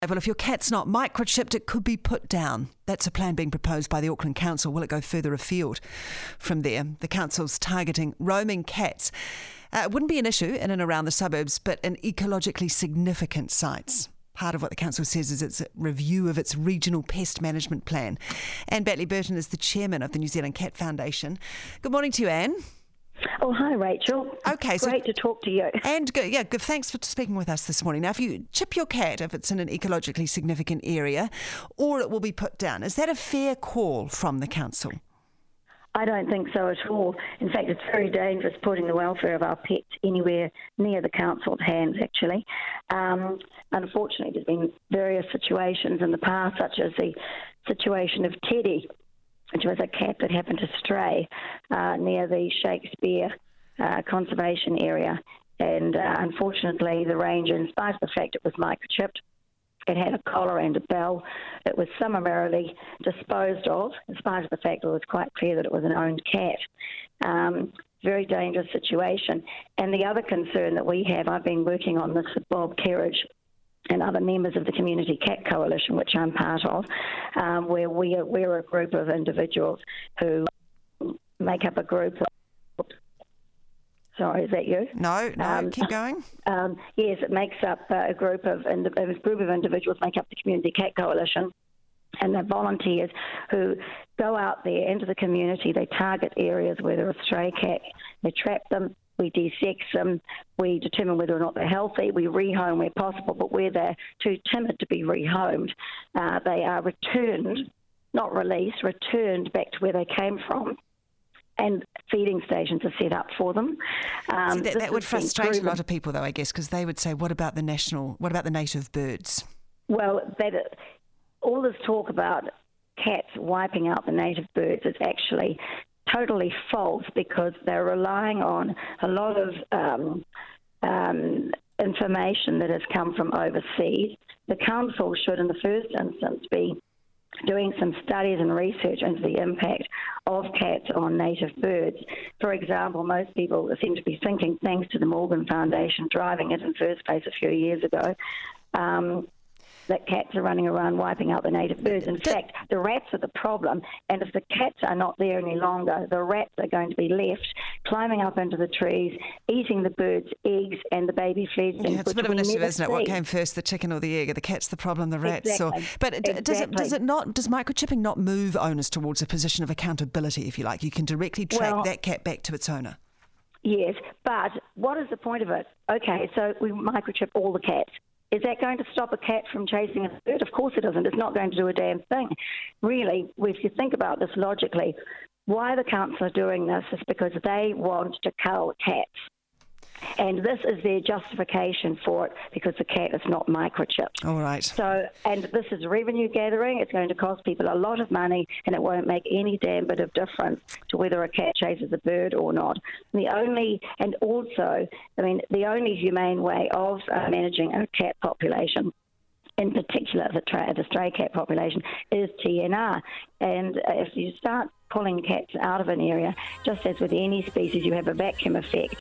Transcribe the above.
Well, if your cat's not microchipped, it could be put down. That's a plan being proposed by the Auckland Council. Will it go further afield from there? The council's targeting roaming cats. It wouldn't be an issue in and around the suburbs, but in ecologically significant sites. Part of what the council says is its review of its regional pest management plan. Anne Batley-Burton is the chairman of the New Zealand Cat Foundation. Good morning to you, Anne. Oh, hi, Rachel. Okay, so great to talk to you. And good, good. Thanks for speaking with us this morning. Now, if you chip your cat, if it's in an ecologically significant area, or it will be put down, is that a fair call from the council? I don't think so at all. In fact, it's very dangerous putting the welfare of our pets anywhere near the council's hands, actually. Unfortunately, there's been various situations in the past, such as the situation of Teddy, which was a cat that happened to stray near the Shakespeare conservation area. And unfortunately, the ranger, in spite of the fact it was microchipped, it had a collar and a bell. It was summarily disposed of, in spite of the fact it was quite clear that it was an owned cat. Very dangerous situation. And the other concern that we have, I've been working on this with Bob Kerridge and other members of the Community Cat Coalition, which I'm part of, where we're a group of individuals who make up a group of... Sorry, is that you? No, keep going. Yes, it makes up a group of individuals make up the Community Cat Coalition, and they're volunteers who go out there into the community. They target areas where there are stray cats. They trap them. We de-sex them. We determine whether or not they're healthy. We rehome where possible, but where they're too timid to be rehomed, they are returned, not released, returned back to where they came from. And feeding stations are set up for them. That would frustrate a lot of people, though, I guess, because they would say, "What about the native birds?" Well, all this talk about cats wiping out the native birds is actually totally false, because they're relying on a lot of information that has come from overseas. The council should, in the first instance, be doing some studies and research into the impact of cats on native birds. For example, most people seem to be thinking, thanks to the Morgan Foundation driving it in first place a few years ago, that cats are running around wiping out the native birds. In fact, the rats are the problem, and if the cats are not there any longer, the rats are going to be left climbing up into the trees, eating the birds' eggs and the baby fledglings. Yeah, it's a bit of an issue, isn't it? What came first, the chicken or the egg? Are the cats the problem, the rats? Exactly. Does microchipping not move owners towards a position of accountability, if you like? You can directly track that cat back to its owner. Yes, but what is the point of it? Okay, so we microchip all the cats. Is that going to stop a cat from chasing a bird? Of course it isn't. It's not going to do a damn thing. Really, if you think about this logically, why the council are doing this is because they want to cull cats. And this is their justification for it, because the cat is not microchipped. All right. So, and this is revenue gathering. It's going to cost people a lot of money, and it won't make any damn bit of difference to whether a cat chases a bird or not. The only humane way of managing a cat population, in particular the stray cat population, is TNR. And if you start pulling cats out of an area, just as with any species, you have a vacuum effect.